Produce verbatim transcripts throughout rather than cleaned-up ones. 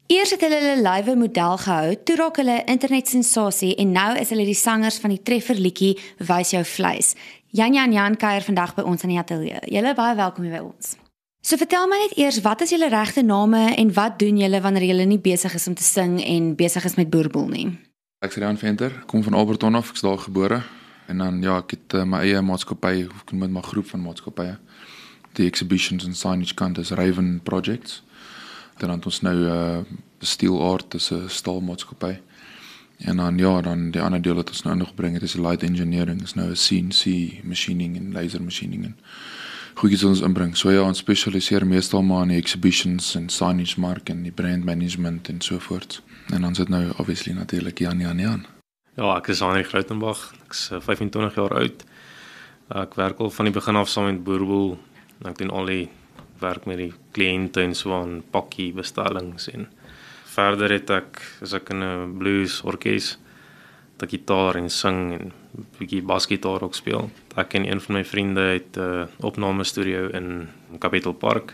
Eers het hulle hulle live model gehou, toe raak hulle internetsensasie en nou is hulle die sangers van die treffer liedjie Wys jou vleis. Jan Jan Jan kuier vandag by ons in die ateljee. Julle baie welkom hier by ons. So vertel my net eers, wat is julle regte name en wat doen julle wanneer julle nie besig is om te sing en besig is met boerboel nie? Ek is Rian Venter, kom van Alberton af, ek is daar gebore. En dan ja, ek het uh, my eie maatskappy, of met my groep van maatskappye. Die exhibitions en signage kant is Raven Projects. Dan het ons nou uh, Steel Art, dis 'n staalmaatskappy. En dan ja, dan die ander deel wat ons nou ingebring het, is light engineering, is nou 'n C N C machining en laser machining en goedjies wat ons inbring. So ja, ons spesialiseer meestal maar in die exhibitions en signage mark en die brand management en so voort. En dan sit nou obviously natuurlik Jan Jan Jan. Ja, ek is Henrik Grootenbach, ek is vyfentwintig jaar oud. Ek werk al van die begin af saam met boerboel. Ek doen al die werk met die kliënte en so aan pakkie bestellings en verder het ek, is ek in 'n blues orkes, dat ek gitaar en sing en 'n bietjie basgitaar ook speel. Ek en een van my vriende het 'n uh, opnamestudio in Capital Park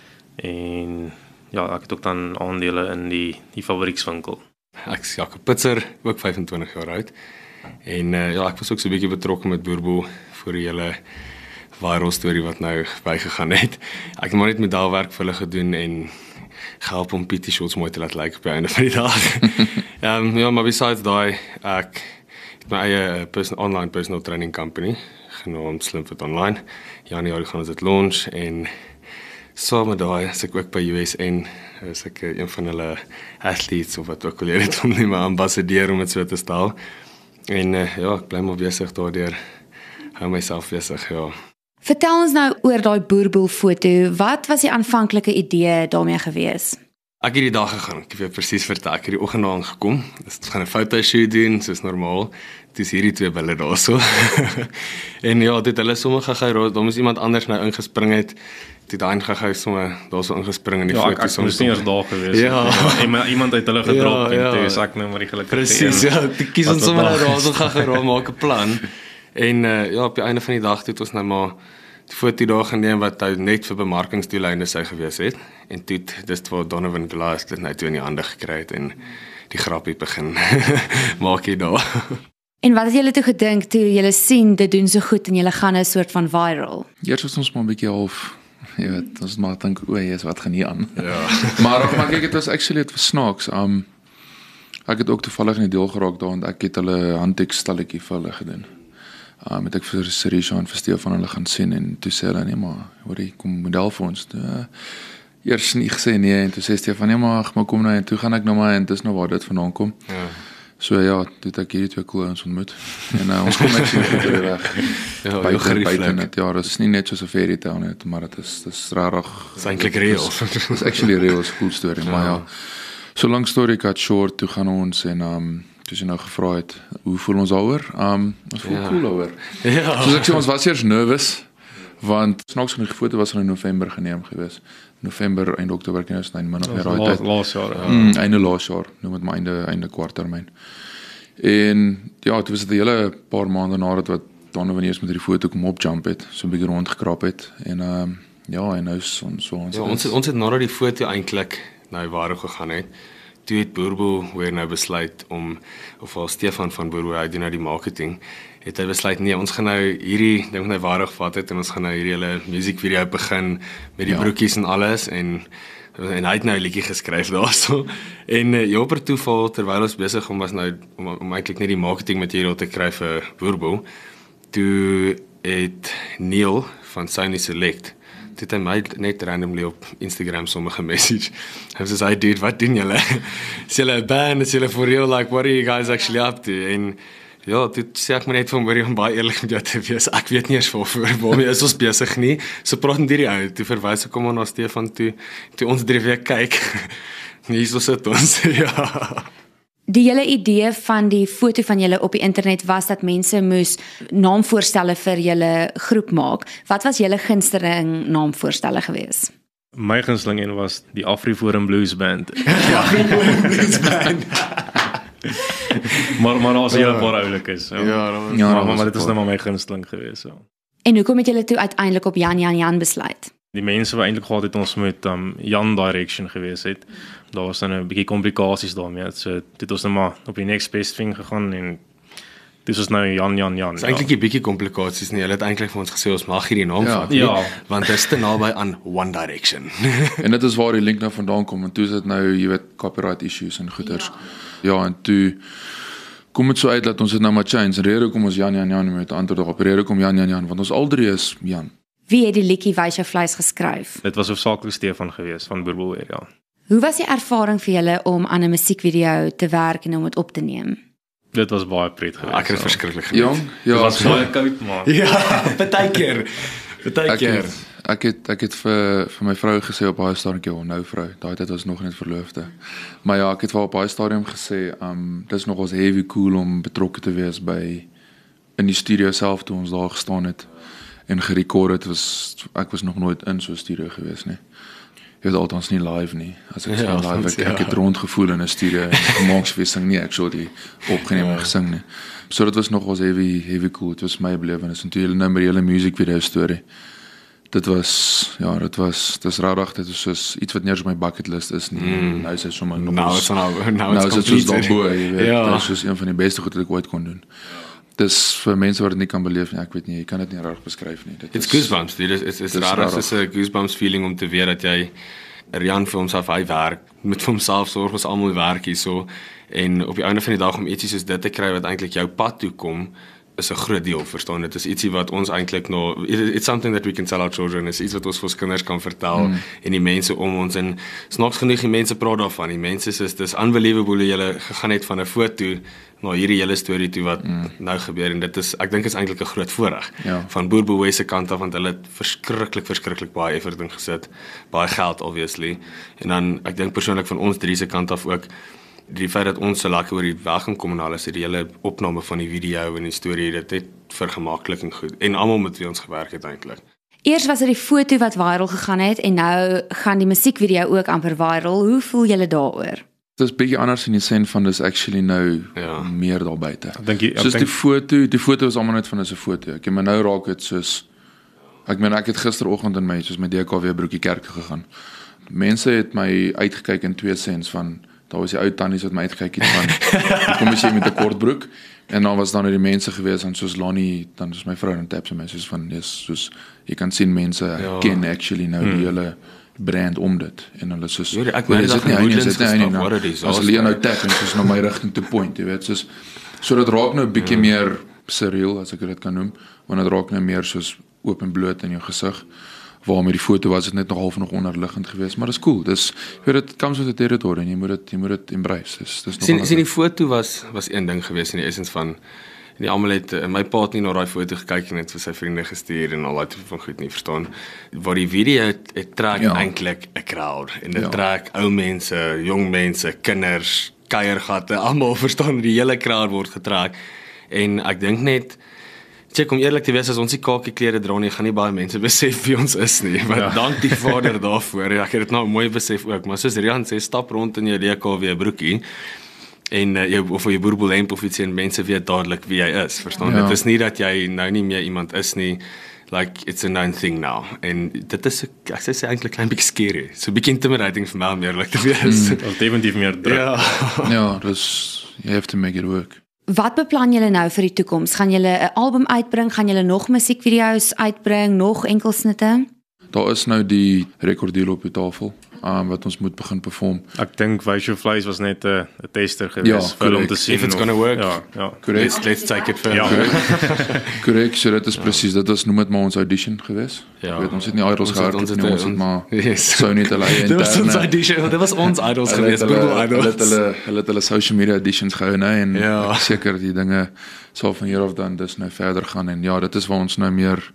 en ja, ek het ook dan aandele in die, die fabriekswinkel. Ek is Jakob Pitser, ook vyfentwintig jaar oud. En uh, ja, ek was ook so 'n bietjie betrokke met boerboel vir die hele viral storie wat nou bygegaan het. Ek het maar net modelwerk vir hulle gedoen en gehelp om P T-shirts mooi te laat lyk op die einde van die dag. um, ja, maar besides daai, ek het my eie person, online personal training company, genaamd Slimfit Online. Januarie gaan ons dit launch en saam met daai is ek ook by U S N, is ek een van hulle athletes of wat ook al jy dit om nie maar ambassadeur om het so te stel. En uh, ja, ek bly maar besig daardeur, hou myself besig, ja. Vertel ons nou oor daai boerboel foto. Wat was die aanvanklike idee daarmee gewees? Ek het die dag gegaan, ek het vir presies vertel, ek het die oggend aan gekom. Dis gaan 'n fotoshoot doen, soos normaal. Dis hierdie twee bulle daarso. En ja, dit hulle sommer gegaan, daar moes iemand anders nou ingespring het. Dit daai gegaan sommer daarso ingespring in die ja, foto. Ja, ek moes nie eers daar gewees. Ja. ja. Iemand het hulle gedrop ja, ja. en toe is ek nou maar die gelukkige. Presies, ja, die kies ons sommer nou daarso gegaan, maak 'n plan. En uh, ja, op die einde van die dag het ons nou maar die foto daar geneem wat hy net vir bemarkingsdoeleinde sy gewees het. En toe, dis waar Donovan Glass dit nou toe in die hande gekry het en die grappie begin maak hier daar. En wat het julle toe gedink toe julle sien dit doen so goed en julle gaan 'n soort van viral? Eers was ons maar 'n bietjie half, jy weet, ons maar dink o, jy's wat gaan hier aan. Ja. maar maar kyk, dit was actually het was snaaks. Um ek het ook toevallig in die deel geraak daar want ek het hulle handtekstalletjie vir hulle gedoen. Um, het ek vir Sirisha en vir Stefan hulle gaan sien en toe sê hulle, nee maar, hoor jy, kom model vir ons. Toe, uh, eers nie gesê nee en toe sê Stefan, nee maar, maar kom nou en toe gaan ek nou maar en dis nou waar dit vandaan kom. Ja. So ja, toe het ek hierdie twee cool ons ontmoet. En uh, ons kom actually goed weer weg. Ja, buiten, buiten net, ja, dit is nie net soos 'n fairy tale net, maar dit is, dit is rarig. Dit is eintlik real. Dit is actually real, is 'n cool story, ja. Maar ja, so lang story cut short, toe gaan ons en um, toe sy nou gevra het, hoe voel ons daaroor? Um, ons voel ja. cool daaroor. Ja. Soos ek sê, ons was eers nervous, want snaaks genoeg, die foto was in November geneem gewees. November, einde Oktober, kan ons nou min of meer daai tyd. Laas jaar, ja. Mm, einde laas jaar, noem het maar einde, einde kwarttermyn. En ja, toe was dit 'n hele paar maande nadat wat Donovan eers met die foto kom opjump het, so 'n bietjie rondgekrap het. En um, ja, en nou is ons so ons. Ja, ons het, ons het nadat die foto eintlik nou waar gegaan het. Toe het Boerboel weer nou besluit om, of al Stefan van Boerboel, hy doen nou die marketing, het hy besluit, nee, ons gaan nou hierdie ding nou waarig vat het, en ons gaan nou hierdie hele musiekvideo begin, met die ja. broekies en alles, en, en hy het nou 'n liedjie geskryf daarso, en uh, ja, per toeval, terwyl ons besig om was nou, om, om eintlik net die marketing materiaal te kry vir Boerboel, toe het Neil van Sony Select, het hy my net randomly op Instagram sommige message. Hy sê, hey dude, wat doen julle? Is julle 'n band? Is julle for real? Like, what are you guys actually up to? En ja, toe sê ek my net van hoor, om baie eerlik met jou te wees. Ek weet nie eens waarvoor, waarmee is ons besig nie. So praat met hierdie ou, toe verwys ek hom na Stefan toe, toe ons drie weer kyk. Hier so sit ons, ja. Die hele idee van die foto van julle op die internet was dat mense moes naamvoorstelle vir julle groep maak. Wat was julle gunsteling naamvoorstelle gewees? My gunsteling een was die Afriforum Blues Band. Ja, Afriforum Blues Band. maar maar as jy 'n paar oulik is. Ja, ja, was, ja maar, maar dit is nou maar my gunsteling gewees. Ja. En hoekom het julle toe uiteindelik op Jan Jan Jan besluit? Die mense wat eintlik gehad het ons met um, Jan Direction gewees het, daar was dan 'n bietjie komplikasies daarmee. So dit het ons nou maar op die next best thing gegaan en dis is nou Jan Jan Jan. Dis eintlik 'n bietjie komplikasies nie. Hulle het eintlik vir ons gesê ons mag hierdie naam Ja. vat nie, Ja. want dit is te naby aan One Direction. En dit is waar die link nou vandaan kom, en toe is dit nou, jy weet, copyright issues en goeters. Ja, ja en toe kom dit so uit dat ons dit nou maar change. En rede kom ons Jan Jan Jan met antwoord daarop. Rede kom Jan Jan Jan, want ons al drie is Jan. Wie het die liedjie Wys jou vleis geskryf? Dit was hoofsaaklik Stefan geweest van Boerbel ja. Hoe was die ervaring vir julle om aan 'n musiekvideo te werk en om dit op te neem? Dit was baie pret geweest. Ek het so. verskriklik geniet. Jong, ja, Dit was so- baie koud maar. Ja, partykeer. Partykeer. Ek het, ek het ek het vir vir my vrou gesê op baie stadium, oh, nou vrou, daai tyd was nog net verloofde. Maar ja, ek het vir op baie stadium gesê, um dis nog ons heavy cool om betrokke te wees by in die studio self toe ons daar gestaan het en gerekord het. Was ek was nog nooit in so 'n studio gewees nie. Jy weet althans nie live nie. As ek Ja, ja, live ek, ja. ek het rondgevoel in 'n studio en gemaak vir sing nie, actually opgeneem en gesing nie. So dit was nog ons heavy heavy cool. Dit was my belewenis en toe jy nou met die hele music video storie. Dit was ja, dit was dis regtig dit is soos iets wat nie eens op my bucket list is nie. Mm. Nou is dit sommer nog Nou ons- is nou nou nou is is dit soos complete. daarbo, jy weet. Ja. Dit is soos een van die beste goed wat ek ooit kon doen. Dis vir mense wat dit nie kan beleef nie, ek weet nie, jy kan dit nie reg beskryf nie. Dit It's is goosebumps, dude. Dit is is Dis rarig, rarig. dis 'n goosebumps feeling om te weet dat jy Rian vir homself hy werk, met vir homself sorg, ons almal werk hierso en op die einde van die dag om ietsie soos dit te kry wat eintlik jou pad toe kom is 'n groot deel, verstaan. Dit is ietsie wat ons eintlik nou it's something that we can tell our children. Is iets wat ons vir ons kinders kan vertel mm. en die mense om ons en snaaks genoeg die mense praat daarvan. Die mense sê dis unbelievable hoe jy gegaan het van 'n foto na hierdie hele storie toe wat mm. nou gebeur en dit is ek dink is eintlik 'n groot voorreg Ja. van Boerboe se kant af want hulle het verskriklik verskriklik baie effort in gesit, baie geld obviously. En dan ek dink persoonlik van ons drie se kant af ook die feit dat ons so lekker oor die weg gaan kom en alles, die hele opname van die video en die storie, dit het vergemaklik en goed. En almal met wie ons gewerk het eintlik. Eers was dit die foto wat viral gegaan het en nou gaan die musiekvideo ook amper viral. Hoe voel julle daaroor? Dit is bietjie anders in die sin van dis actually nou Ja. meer daar buite. Ek dink jy- ek Soos dink- die foto, die foto is almal net van 'n foto. Ek maar nou raak dit soos ek meen ek het gisteroggend in my soos my D K W broekie kerk gegaan. Mense het my uitgekyk in twee sens van daar was die ou tannies wat my uitgekyk het van kom as jy met 'n kort broek en dan was dan nou die mense gewees en soos Lonnie dan is my vrou en tap sy my soos van yes, soos jy kan sien mense Ja. ken actually nou die hele brand om dit en hulle soos Ja, ek "Hoor, het is dag dit nie in hy nie, is Woodlands dit nie hy nie, gestap, nou, wat 'n disaster. as hulle jou nou tap en soos na my rigting toe point, jy weet, soos so dit raak nou 'n bietjie meer surreal as ek dit kan noem, want dit raak nou meer soos oop en bloot in jou gesig. Waar met die foto was dit net nog half nog onderliggend geweest, maar dis cool. Dis jy weet dit comes with the territory en jy moet dit jy moet dit embrace. Dis dis nog Sien sien die foto was was een ding geweest in die essens van en die almal het uh, my pa het nie na daai foto gekyk en het vir sy vriende gestuur en al daai tipe van goed nie verstaan. Waar die video het, het trek Ja. eintlik 'n crowd en dit Ja. trek ou mense, jong mense, kinders, kuiergatte, almal verstaan die hele crowd word getrek. En ek dink net check om eerlik te wees as ons die kakie klere dra nie, gaan nie baie mense besef wie ons is nie. Maar ja. dank die Vader daarvoor. Ja, ek het dit nou mooi besef ook, maar soos Rian sê, stap rond in jou D K W broekie en uh, jou of jou boerboelhemp of iets en mense weet dadelik wie jy is. Verstaan? Ja. Dit is nie dat jy nou nie meer iemand is nie. Like it's a known thing now. En dit is ek sê sê eintlik klein bietjie scary. So 'n bietjie intimidating vir my om eerlik te wees. Dit was definitief meer druk. Ja. Ja, dis you have to make it work. Wat beplan julle nou vir die toekoms? Gaan julle 'n album uitbring? Gaan julle nog musiekvideo's uitbring? Nog enkelsnitte? Daar is nou die rekorddeal op die tafel, um, wat ons moet begin perform. Ek dink Wys jou vleis was net 'n uh, tester geweest Ja, vir om te correct. sien If it's of- gonna work. Ja, ja. Correct. Let's, let's take it further. Ja. Korrek, so dit is ja. presies, dit was noem dit maar ons audition geweest. Ja. Ek weet ons het nie idols Ons het- gehad ons nie, het- ons het ons- maar Yes. sou net hulle eie Dit was ons interne audition, dit was ons idols Hulle het geweest, hulle Google hulle het idols. hulle hulle het hulle social media auditions gehou nou en Ja. ek is seker die dinge sal van hier af dan dis nou verder gaan en ja, dit is waar ons nou meer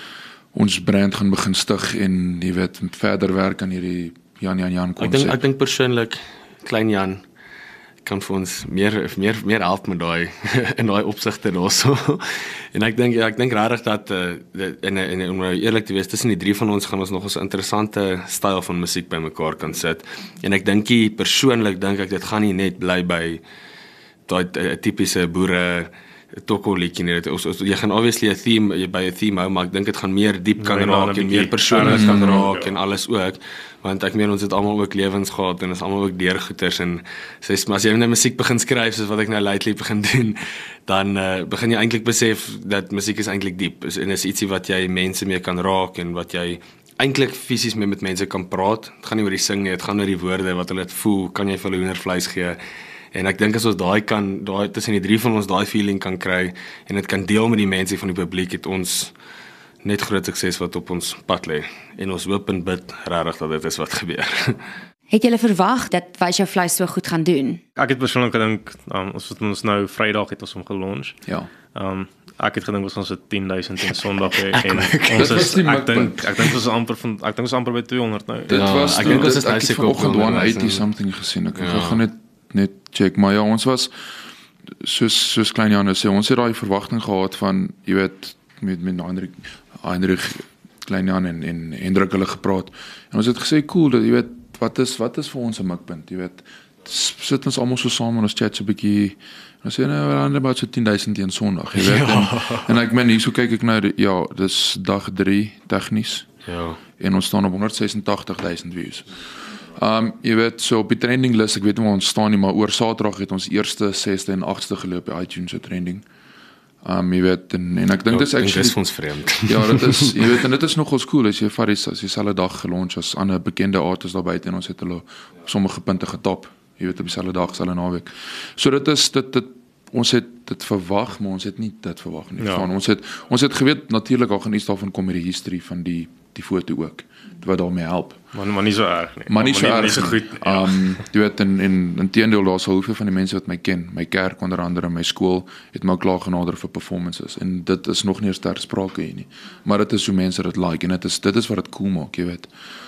ons brand gaan begin stig en jy weet verder werk aan hierdie Jan Jan Jan Ek dink konsep. ek dink persoonlik klein Jan kan vir ons meer meer meer help met daai in daai opsigte daarso. En ek dink ja, ek dink regtig dat uh, in in om nou eerlik te wees, tussen die drie van ons gaan ons nog 'n interessante styl van musiek bymekaar kan sit. En ek dink jy persoonlik dink ek dit gaan nie net bly by daai uh, tipiese boere tokko liedjie nie. Ons jy gaan obviously 'n theme jy by 'n theme hou, maar ek dink dit gaan meer diep kan Nee, dan raak een en meer bietjie persoonlik alles kan kan raak raak, en alles ook. Want ek meen ons het almal ook lewens gehad en ons almal ook deurgoeters en sês maar as jy nou musiek begin skryf soos wat ek nou lately begin doen, dan uh, begin jy eintlik besef dat musiek is eintlik diep is, en is ietsie wat jy mense mee kan raak en wat jy eintlik fisies mee met mense kan praat. Dit gaan nie oor die sing nie, dit gaan oor die woorde wat hulle dit voel, kan jy vir hulle hoendervleis gee. En ek dink as ons daai kan, daai tussen die drie van ons daai feeling kan kry en dit kan deel met die mense van die publiek, het ons net groot sukses wat op ons pad lê. En ons hoop en bid regtig dat dit is wat gebeur. Het julle verwag dat Wys jou vleis so goed gaan doen? Ek het persoonlik gedink, um, ons het ons nou Vrydag het ons hom gelaunch. Ja. Um, ek het gedink ons gaan so tien duisend en Sondag hê en Dit ons was is die ek dink mikpunt. ek dink ons is amper van ek dink ons is amper by tweehonderd nou. Dit Ja, was ek toe- dink ons dit- is nou ek het seker vanoggend op honderdagtig honderd something gesien. Ek Ja. wil gaan net net check, maar ja, ons was soos soos klein Jan nou sê, ons het daai verwagting gehad van jy weet met met Heinrich Heinrich klein Jan en en Hendrik hulle gepraat. En ons het gesê cool dat jy weet wat is wat is vir ons 'n mikpunt, jy weet s- sit ons almal so saam en ons chat so 'n bietjie en ons sê nou we're around about so tien duisend teen Sondag, jy weet. En, en ek meen hier so kyk ek nou ja, dis dag drie tegnies. Ja. En ons staan op honderdses-en-tagtig duisend views. Um jy weet so op die trending list, ek weet nie waar ons staan nie, maar oor Saterdag het ons eerste, sesde en agste geloop by iTunes se trending. Um jy weet en, en ek dink Ja, dis ek dink actually dis vir ons vreemd. ja, dit is jy weet en dit is nogals cool as jy vat die as dieselfde dag gelunch as ander bekende artists daar buite en ons het hulle op sommige punte getop. Jy weet op dieselfde dag, dieselfde naweek. So dit is dit dit ons het dit verwag, maar ons het nie dit verwag nie. Ja. Van ons het ons het geweet natuurlik al gaan iets daarvan kom met die history van die die foto ook wat daarmee help. Maar maar nie so erg nie. Maar nie so erg nie so nie. goed. Ja. Um jy weet en en inteendeel daar's al hoeveel van die mense wat my ken, my kerk onder andere, my skool het my ook klaar genader vir performances en dit is nog nie eens ter sprake hier nie. Maar dit is hoe mense dit like en dit is dit is wat dit cool maak, jy weet.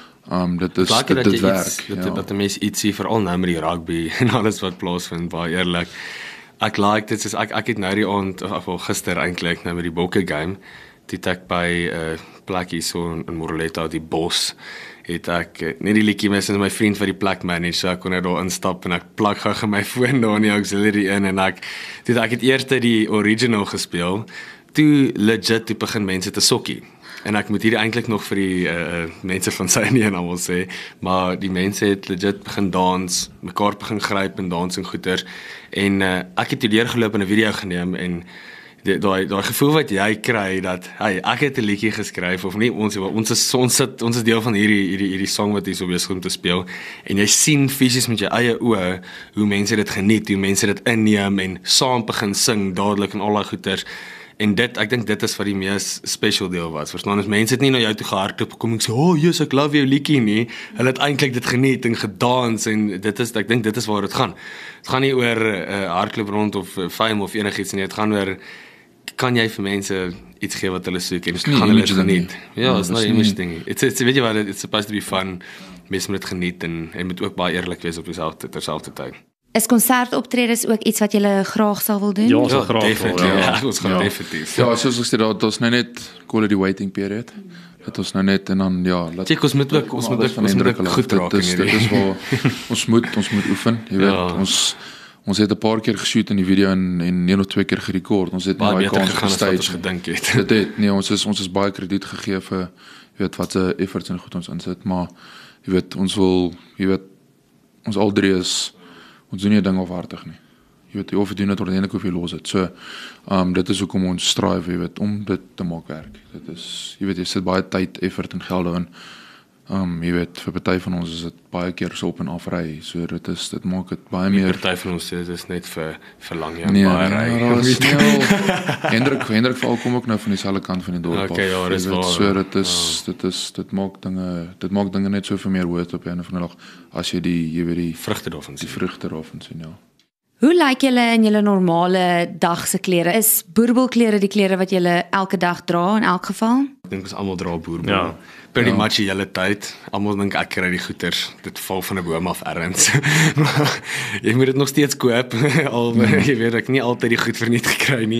Um dit is Like dit, dat dit jy werk. iets, dat, ja. dat 'n mens iets sien veral nou met die rugby en alles wat plaasvind, baie eerlik. Ek like dit soos ek ek het nou die aand of, of gister eintlik nou met die Bokke game, dit ek by 'n uh, plekkie so in, in Moroleta die bos het ek uh, net die liedjie mis en my vriend wat die plek manage, so ek kon net daar instap en ek plak gou my foon daar in die auxiliary in en ek dit ek het eers die original gespeel, toe legit toe begin mense te sokkie. En ek moet hier eintlik nog vir die uh, mense van Synie en almal sê, maar die mense het legit begin dans, mekaar begin gryp en dans en goeters. En uh, ek het hier deurgeloop en 'n video geneem en daai daai gevoel wat jy kry dat hey, ek het 'n liedjie geskryf of nie ons ons is ons sit ons is deel van hierdie hierdie hierdie song wat hier so besig om te speel en jy sien fisies met jou eie oë hoe mense dit geniet, hoe mense dit inneem en saam begin sing dadelik en al daai goeters. En dit, ek dink dit is wat die mees special deel was. Verstaan, as mense het nie na jou toe gehardloop kom en sê, "Oh, yes, ek love jou liedjie nie." Hulle het eintlik dit geniet en gedans en dit is ek dink dit is waar dit gaan. Dit gaan nie oor 'n uh, hardloop rond of uh, fame of enigiets nie. Dit gaan oor kan jy vir mense iets gee wat hulle soek en gaan hulle dit geniet. Ja, it's not image thing. It's it's weet jy wat it's supposed to be fun. Mense moet dit geniet en en moet ook baie eerlik wees op dieselfde terselfdertyd. Is konsertoptredes ook iets wat jy graag sal wil doen? Ja, ons sal graag definitief. wil, Ja, ja. ons gaan Ja. definitief. Ja, soos ek sê daar ons nou net call it die waiting period. Dat ons nou net en dan ja, laat Check, ons moet ook ons moet ook ons moet ook goed raak in Dit is dit is waar ons moet ons moet oefen, jy weet. Ja. Ons ons het 'n paar keer geshoot in die video en en een of twee keer gerekord. Ons het Baie nie beter kans gegaan as wat gestage ons gedink het. Dit het nee, ons is ons is baie krediet gegee vir jy weet wat se efforts en goed ons insit, maar jy weet ons wil jy weet ons al drie is ons doen nie 'n ding afhartig nie. Jy weet of jy doen dit ordentlik of jy los dit. So, ehm um, dit is hoekom ons strive, jy weet, om dit te maak werk. Dit is jy weet jy sit baie tyd, effort en geld daarin. Ehm um, jy weet vir party van ons is dit baie keer so op en af ry. So dit is dit maak dit baie Die meer party van ons sê dit is net vir vir lang jaar nee, baie nee, ry. daar is nie al Hendrik Hendrik val kom ook nou van dieselfde kant van die dorp af. Okay, ja, dis Jy weet, waar, So dit is dit is dit maak dinge dit maak dinge net soveel meer hoog op 'n of ander dag as jy die jy weet die Vrugte daarvan die sien. vrugte daarvan sien ja. Hoe lyk julle in julle normale dag se klere? Is boerbelklere die klere wat julle elke dag dra in elk geval? Ek dink ons almal dra boerbol. Ja. Pretty Ja. much die hele tyd. Almal dink ek kry die goeders. Dit val van 'n boom af ergens. Jy moet dit nog steeds koop. Al jy weet ek nie altyd die goed verniet gekry nie.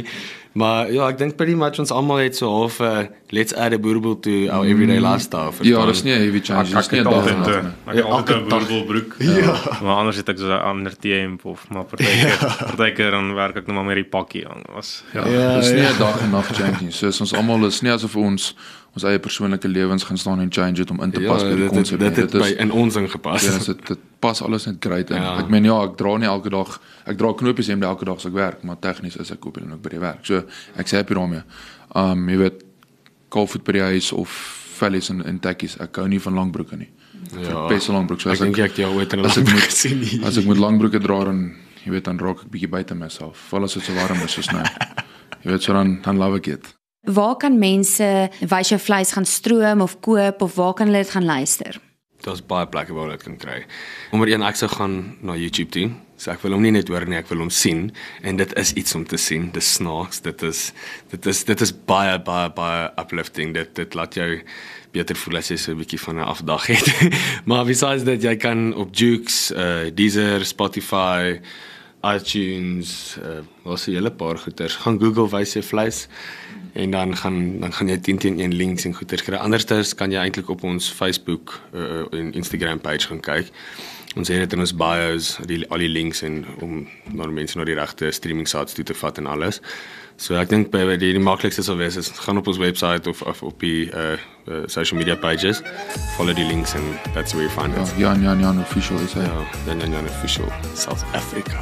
Maar ja, ek dink pretty much ons almal het so half uh, let's add a boerbel to our everyday lifestyle. Ja, dis nie 'n heavy change, dis nie 'n dag en nag nie. Ek het altyd 'n boerbelbroek. Ja. Maar anders het ek so 'n ander T-hemp of maar partykeer partykeer dan werk ek net maar met die pakkie aan. Was ja, ja, dis nie 'n dag en nag change nie. So ons almal is nie asof ons ons eie persoonlike lewens gaan staan en change het om in te pas ja, by die konsep. Dit het by in ons ingepas. Ja, dit dit pas alles net great in. Ja. Ek meen ja, ek dra nie elke dag, ek dra knopies hemde elke dag as ek werk, maar tegnies is ek koop hulle ook by die werk. So ek sê happy daarmee. Um jy weet kalfoot by die huis of vellies en en tekkies. Ek hou nie van langbroeke nie. Ja. Best langbroek. So ek dink ek jy ooit in 'n langbroek gesien nie. As ek met langbroeke dra dan jy weet dan raak ek bietjie buite myself. Veral as dit so warm is soos nou. Jy weet so dan dan love ek dit. Waar kan mense wys jou vleis gaan stroom of koop of waar kan hulle dit gaan luister? Daar's baie plekke waar jy dit kan kry. Nommer een, ek sou gaan na YouTube toe. So ek wil hom nie net hoor nie, ek wil hom sien en dit is iets om te sien. Dis snaaks, dit is dit is dit is baie baie baie uplifting. Dit dit laat jou beter voel as jy so 'n bietjie van 'n afdag het. Maar besides that, jy kan op Jukes, uh, Deezer, Spotify, iTunes, uh, was 'n hele paar goeters. Gaan Google wys jy vleis en dan gaan dan gaan jy tien teen een links en goeters kry. Anderstens kan jy eintlik op ons Facebook uh, en Instagram page gaan kyk. Ons het dit in ons bios, die al die links en om na mense na die regte streaming sites toe te vat en alles. So ek dink by die, die maklikste sal wees is gaan op ons website of, of op die uh, uh, social media pages, follow die links and that's where you find ja, it. Jan Jan Jan official is hy. Ja, Jan Jan Jan official South Africa.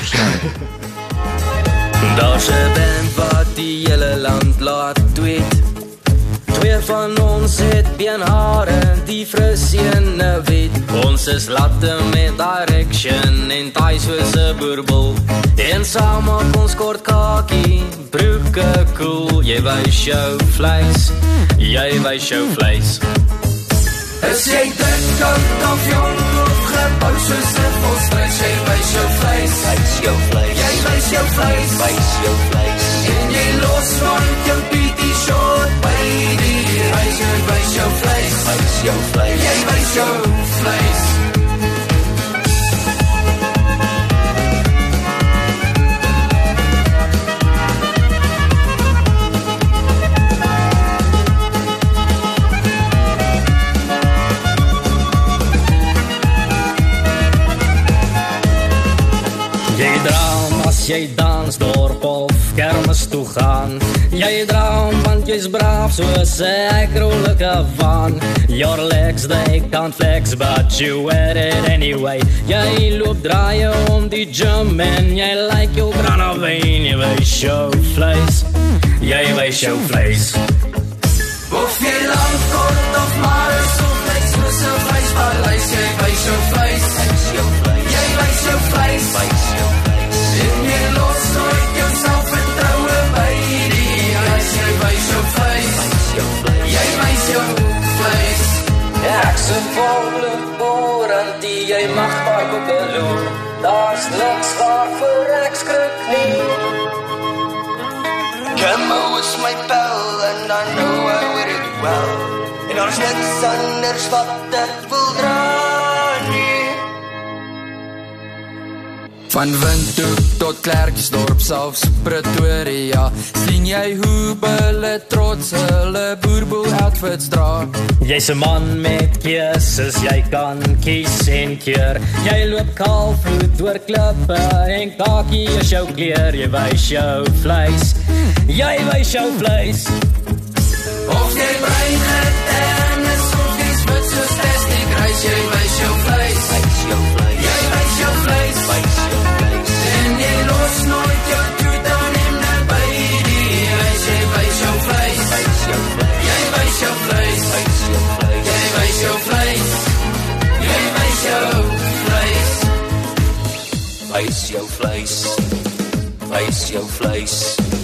Daar's 'n band wat die hele land laat tweet. Twee van ons het beenhare, die fris ene wit. Ons is latte met direction en taai soos 'n boerbel. En saam maak ons kort kakie, broeke cool. Jy wys jou vleis, jy wys jou vleis. Is jy dik, koud of jong of gebou soos 'n volstruis, jy wys jou vleis, wys jou vleis. Jy wys jou vleis, wys jou vleis. En jy los van jou beauty short, baby. Wys jou, wys jou vleis, wys jou vleis. Jy wys jou vleis. Jy droom as jy dans dorp of kermis toe gaan. Jy droom want jy's braaf soos 'n krolike van. Your legs they can't flex but you wear it anyway. Jy loop draaie om die gym en jy like jou granaveen. Jy wys jou vleis, jy wys jou vleis. Of jy lang, kort of maar so vleis soos 'n vleispaleis. Jy wys jou vleis, jy wys jou vleis, wys jou vleis. En jy los nooit jou selfvertroue by die huis. Jy wys jou vleis, jy wys jou vleis. Ek se volle boer en die jy mag park op 'n loer. Daar's niks waarvoor ek skrik nie. Camo is my bell and I know I wear it well. En daar's niks anders wat ek wil dra nie. Van Windhoek tot Klerksdorp, selfs Pretoria, sien jy hoe hulle trots hulle boerboel outfits dra. Jy's 'n man met keuses, jy kan kies en keer. Jy loop kaalvoet oor klippe en kakie is jou kleur. Jy wys jou vleis, jy wys jou vleis. Of jy brein het en is of jy spit soos testie kruis. Jy wys jou vleis, jy wys jou vleis. En jy los nooit jou toet aan hem naby die huis. Jy wys jou vleis, jy wys jou vleis. Jy wys jou vleis, jy wys jou vleis. Wys jou vleis, wys jou vleis.